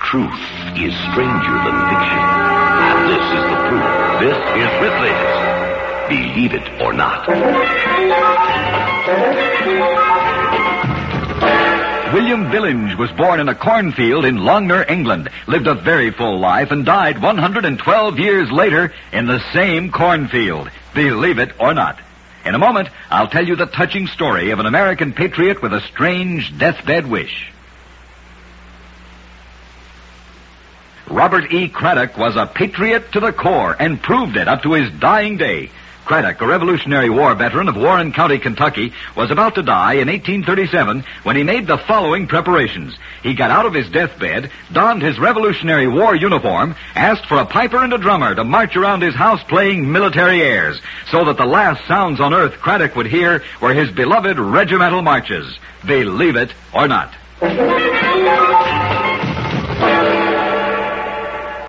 Truth is stranger than fiction. And this is the proof. This is Ripley's Believe It or Not. William Billings was born in a cornfield in Longner, England, lived a very full life, and died 112 years later in the same cornfield. Believe it or not. In a moment, I'll tell you the touching story of an American patriot with a strange deathbed wish. Robert E. Craddock was a patriot to the core and proved it up to his dying day. Craddock, a Revolutionary War veteran of Warren County, Kentucky, was about to die in 1837 when he made the following preparations. He got out of his deathbed, donned his Revolutionary War uniform, asked for a piper and a drummer to march around his house playing military airs, so that the last sounds on earth Craddock would hear were his beloved regimental marches. Believe it or not.